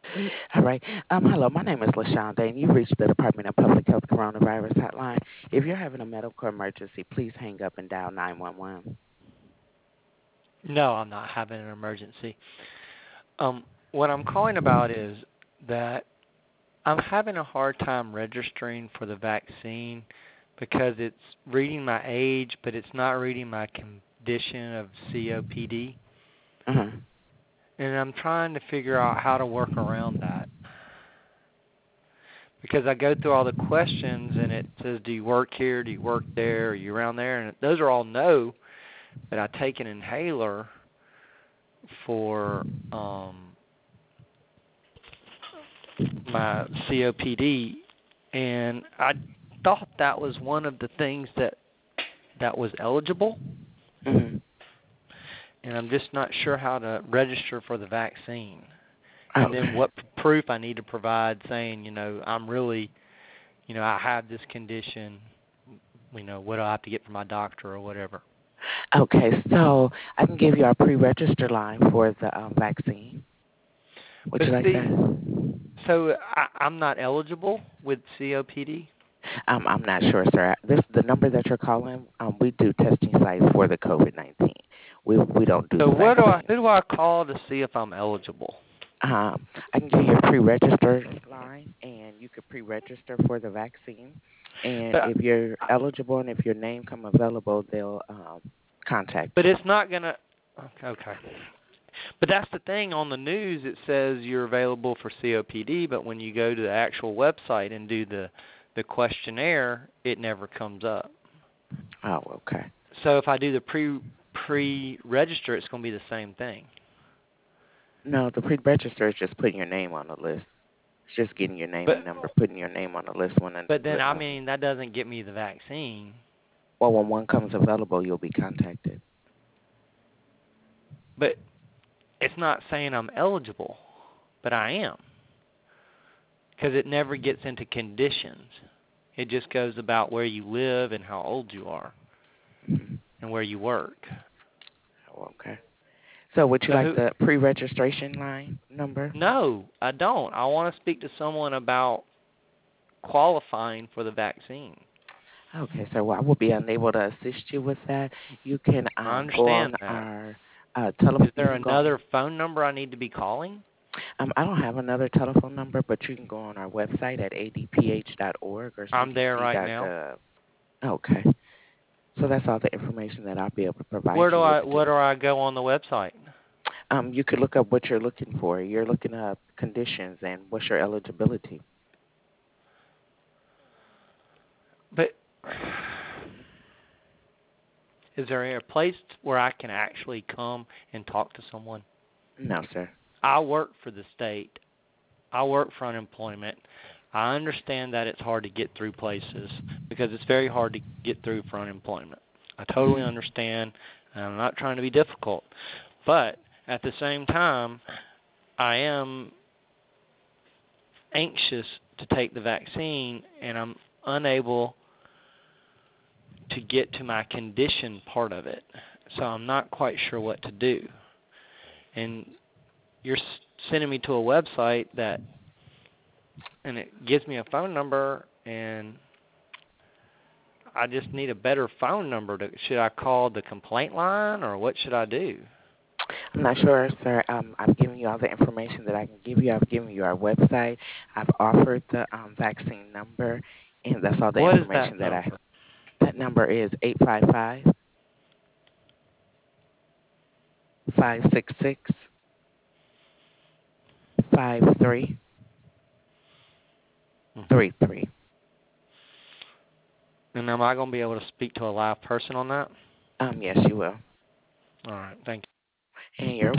All right. Hello, my name is LaShonda, and you've reached the Department of Public Health Coronavirus Hotline. If you're having a medical emergency, please hang up and dial 911. No, I'm not having an emergency. What I'm calling about is that I'm having a hard time registering for the vaccine because it's reading my age, but it's not reading my condition of COPD. Uh-huh. And I'm trying to figure out how to work around that. Because I go through all the questions and it says, do you work here, do you work there, are you around there? And those are all no, but I take an inhaler for my COPD, and I thought that was one of the things that was eligible, Mm-hmm. and I'm just not sure how to register for the vaccine. And then Okay. what proof I need to provide saying, I'm really, I have this condition, what do I have to get from my doctor or whatever. Okay, so I can give you our pre-register line for the vaccine. Would But you like that? see, so I'm not eligible with COPD. I'm not sure, sir. The number that you're calling, we do testing sites for the COVID-19. We don't do So the who vaccine. do I call to see if I'm eligible? I can give you a pre-register line, and you could pre-register for the vaccine. And But if you're eligible and if your name come available, they'll contact but you. it's not gonna. Okay. But that's the thing on the news. It says you're available for COPD, but when you go to the actual website and do the questionnaire, it never comes up. Oh, okay. So if I do the pre-register, it's going to be the same thing. No, the pre-register is just putting your name on the list. It's just getting your name But and number, putting your name on the list but then I mean that doesn't get me the vaccine. well, when one comes available, you'll be contacted. But it's not saying I'm eligible, but I am because it never gets into conditions. It just goes about where you live and how old you are Mhm. and where you work. Oh, okay. So would you So like who? the pre-registration line number? No, I don't. I want to speak to someone about qualifying for the vaccine. Okay, so I will be unable to assist you with that. You can I go understand on that. our telephone. Is You there can go. another phone number I need to be calling? I don't have another telephone number, but you can go on our website at adph.org or I'm there right now. cdc.gov. Okay, so that's all the information that I'll be able to provide Where do you with. I where do I go on the website? You could look up what you're looking for. You're looking up conditions and what's your eligibility. But is there a place where I can actually come and talk to someone? No, sir. I work for the state. I work for unemployment. I understand that it's hard to get through places because it's very hard to get through for unemployment. I totally Mhm. understand, and I'm not trying to be difficult. But at the same time, I am anxious to take the vaccine, and I'm unable to get to my condition part of it. So I'm not quite sure what to do. And you're sending me to a website and it gives me a phone number, and I just need a better phone number. Should I call the complaint line, or what should I do? I'm not sure, sir. I've given you all the information that I can give you. I've given you our website. I've offered the vaccine number, and that's all the What is information that that I. number? That number is 855-566-5333. And am I going to be able to speak to a live person on that? Yes, you will. All right, thank you. And you're